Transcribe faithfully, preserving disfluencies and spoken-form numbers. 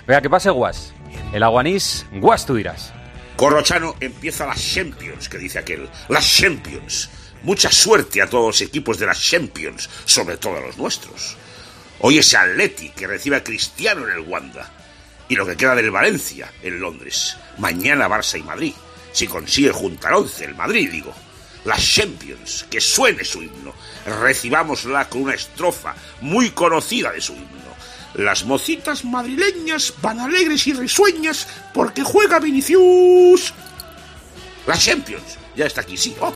Venga, que pase Guas. El aguanís, Guas tú dirás. Corrochano, empieza las Champions, que dice aquel. Las Champions. Mucha suerte a todos los equipos de las Champions, sobre todo a los nuestros. Hoy es Atleti, que recibe a Cristiano en el Wanda. Y lo que queda del Valencia, en Londres. Mañana Barça y Madrid. Si consigue juntar once, el Madrid, digo. Las Champions, que suene su himno. Recibámosla con una estrofa muy conocida de su himno. Las mocitas madrileñas van alegres y risueñas porque juega Vinicius. Las Champions, ya está aquí, sí. Oh,